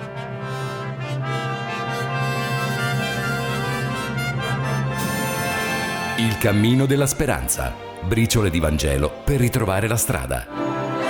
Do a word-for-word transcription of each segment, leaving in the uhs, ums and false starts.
Il cammino della speranza. Briciole di Vangelo per ritrovare la strada.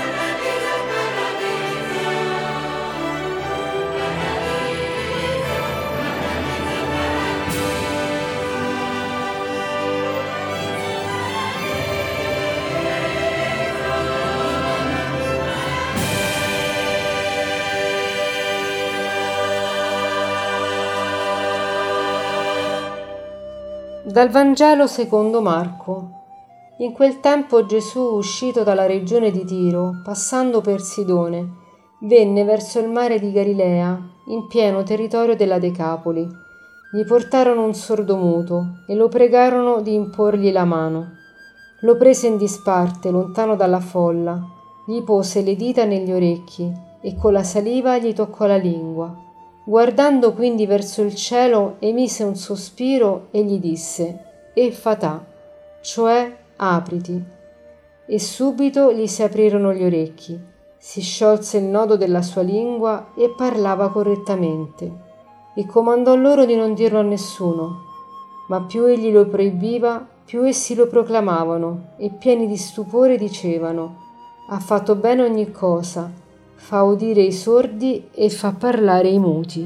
Dal Vangelo secondo Marco. In quel tempo Gesù, uscito dalla regione di Tiro, passando per Sidone, venne verso il mare di Galilea, in pieno territorio della Decapoli. Gli portarono un sordomuto e lo pregarono di imporgli la mano. Lo prese in disparte, lontano dalla folla, gli pose le dita negli orecchi e con la saliva gli toccò la lingua. Guardando quindi verso il cielo, emise un sospiro e gli disse: Effatà, cioè apriti. E subito gli si aprirono gli orecchi, si sciolse il nodo della sua lingua e parlava correttamente. E comandò loro di non dirlo a nessuno. Ma più egli lo proibiva, più essi lo proclamavano e pieni di stupore dicevano: Ha fatto bene ogni cosa. Fa udire i sordi e fa parlare i muti.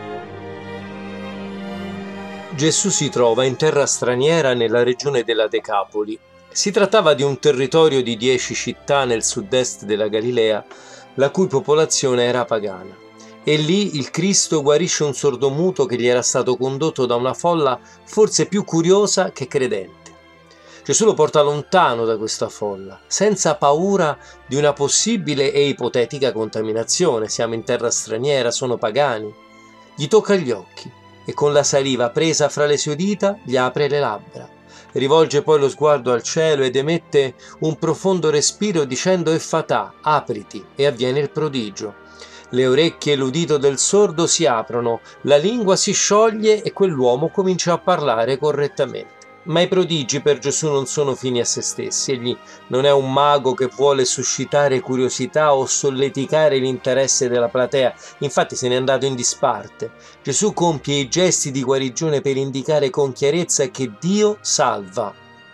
Gesù si trova in terra straniera nella regione della Decapoli. Si trattava di un territorio di dieci città nel sud-est della Galilea, la cui popolazione era pagana. E lì il Cristo guarisce un sordomuto che gli era stato condotto da una folla forse più curiosa che credente. Gesù lo porta lontano da questa folla, senza paura di una possibile e ipotetica contaminazione. Siamo in terra straniera, sono pagani. Gli tocca gli occhi e con la saliva presa fra le sue dita gli apre le labbra. Rivolge poi lo sguardo al cielo ed emette un profondo respiro dicendo: Effatà, apriti, e avviene il prodigio. Le orecchie e l'udito del sordo si aprono, la lingua si scioglie e quell'uomo comincia a parlare correttamente. Ma i prodigi per Gesù non sono fini a se stessi. Egli non è un mago che vuole suscitare curiosità o solleticare l'interesse della platea. Infatti se n'è andato in disparte. Gesù compie i gesti di guarigione per indicare con chiarezza che Dio salva.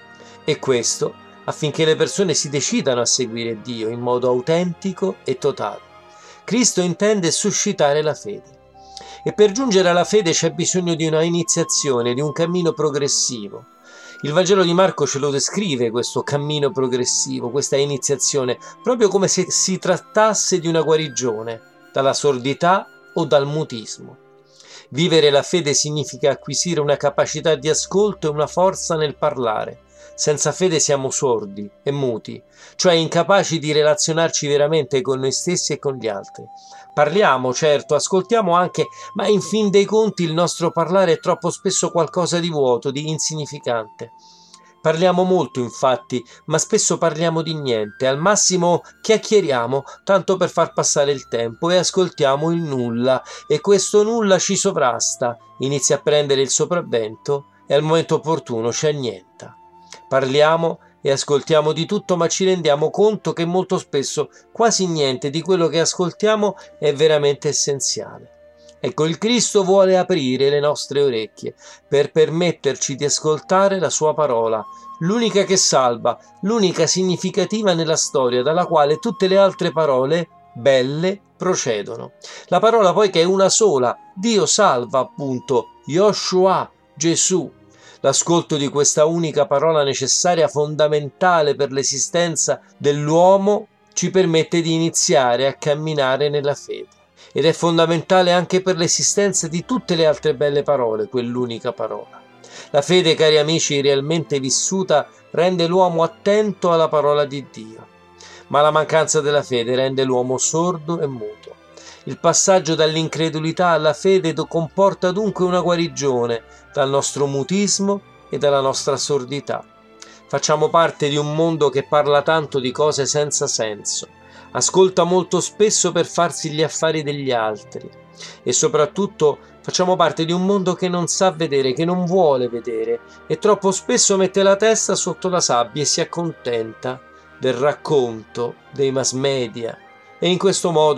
E questo affinché le persone si decidano a seguire Dio in modo autentico e totale. Cristo intende suscitare la fede. E per giungere alla fede c'è bisogno di una iniziazione, di un cammino progressivo. Il Vangelo di Marco ce lo descrive, questo cammino progressivo, questa iniziazione, proprio come se si trattasse di una guarigione, dalla sordità o dal mutismo. Vivere la fede significa acquisire una capacità di ascolto e una forza nel parlare. Senza fede siamo sordi e muti, cioè incapaci di relazionarci veramente con noi stessi e con gli altri. Parliamo, certo, ascoltiamo anche, ma in fin dei conti il nostro parlare è troppo spesso qualcosa di vuoto, di insignificante. Parliamo molto, infatti, ma spesso parliamo di niente, al massimo chiacchieriamo tanto per far passare il tempo e ascoltiamo il nulla, e questo nulla ci sovrasta, inizia a prendere il sopravvento e al momento opportuno ci annienta. Parliamo e ascoltiamo di tutto, ma ci rendiamo conto che molto spesso quasi niente di quello che ascoltiamo è veramente essenziale. Ecco, il Cristo vuole aprire le nostre orecchie per permetterci di ascoltare la sua parola, l'unica che salva, l'unica significativa nella storia, dalla quale tutte le altre parole belle procedono. La parola poi che è una sola, Dio salva, appunto, Yoshua, Gesù. L'ascolto di questa unica parola necessaria, fondamentale per l'esistenza dell'uomo, ci permette di iniziare a camminare nella fede. Ed è fondamentale anche per l'esistenza di tutte le altre belle parole, quell'unica parola. La fede, cari amici, realmente vissuta rende l'uomo attento alla parola di Dio, ma la mancanza della fede rende l'uomo sordo e muto. Il passaggio dall'incredulità alla fede comporta dunque una guarigione dal nostro mutismo e dalla nostra sordità. Facciamo parte di un mondo che parla tanto di cose senza senso, ascolta molto spesso per farsi gli affari degli altri e soprattutto facciamo parte di un mondo che non sa vedere, che non vuole vedere e troppo spesso mette la testa sotto la sabbia e si accontenta del racconto dei mass media e in questo modo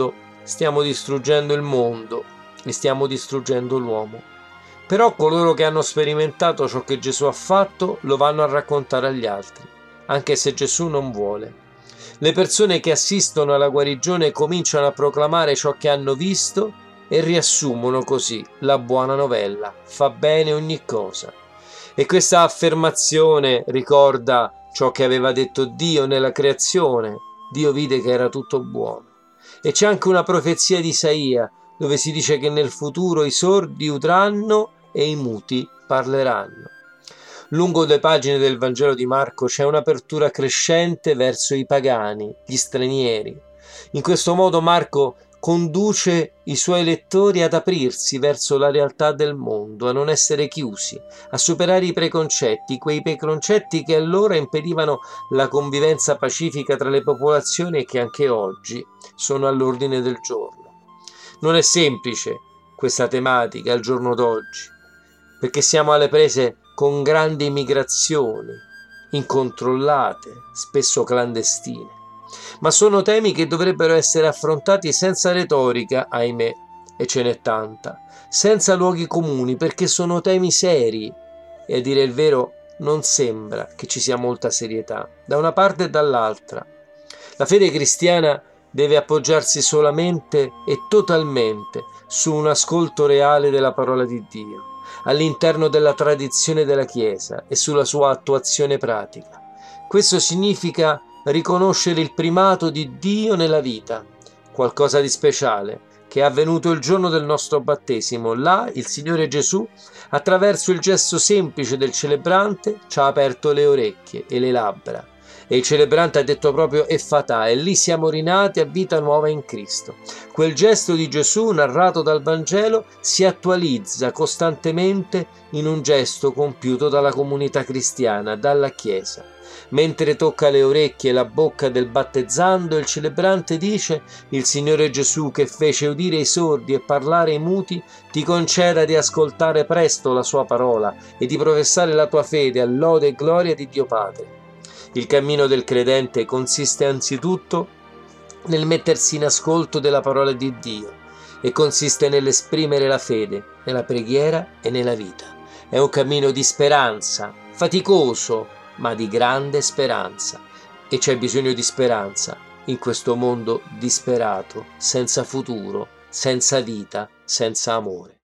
stiamo distruggendo il mondo e stiamo distruggendo l'uomo. Però coloro che hanno sperimentato ciò che Gesù ha fatto lo vanno a raccontare agli altri, anche se Gesù non vuole. Le persone che assistono alla guarigione cominciano a proclamare ciò che hanno visto e riassumono così la buona novella: fa bene ogni cosa. E questa affermazione ricorda ciò che aveva detto Dio nella creazione. Dio vide che era tutto buono. E c'è anche una profezia di Isaia dove si dice che nel futuro i sordi udranno e i muti parleranno. Lungo le pagine del Vangelo di Marco c'è un'apertura crescente verso i pagani, gli stranieri. In questo modo Marco conduce i suoi lettori ad aprirsi verso la realtà del mondo, a non essere chiusi, a superare i preconcetti, quei preconcetti che allora impedivano la convivenza pacifica tra le popolazioni e che anche oggi sono all'ordine del giorno. Non è semplice questa tematica al giorno d'oggi, perché siamo alle prese con grandi migrazioni, incontrollate, spesso clandestine. Ma sono temi che dovrebbero essere affrontati senza retorica, ahimè, e ce n'è tanta, senza luoghi comuni, perché sono temi seri e, a dire il vero, non sembra che ci sia molta serietà, da una parte e dall'altra. La fede cristiana deve appoggiarsi solamente e totalmente su un ascolto reale della parola di Dio, all'interno della tradizione della Chiesa e sulla sua attuazione pratica. Questo significa riconoscere il primato di Dio nella vita, qualcosa di speciale che è avvenuto il giorno del nostro battesimo. Là il Signore Gesù, attraverso il gesto semplice del celebrante, ci ha aperto le orecchie e le labbra. E il celebrante ha detto proprio Effatà, e lì siamo rinati a vita nuova in Cristo. Quel gesto di Gesù narrato dal Vangelo si attualizza costantemente in un gesto compiuto dalla comunità cristiana, dalla Chiesa. Mentre tocca le orecchie e la bocca del battezzando, il celebrante dice: il Signore Gesù, che fece udire i sordi e parlare i muti, ti conceda di ascoltare presto la sua parola e di professare la tua fede a lode e gloria di Dio Padre. Il cammino del credente consiste anzitutto nel mettersi in ascolto della parola di Dio e consiste nell'esprimere la fede nella preghiera e nella vita. È un cammino di speranza, faticoso, ma di grande speranza. E c'è bisogno di speranza in questo mondo disperato, senza futuro, senza vita, senza amore.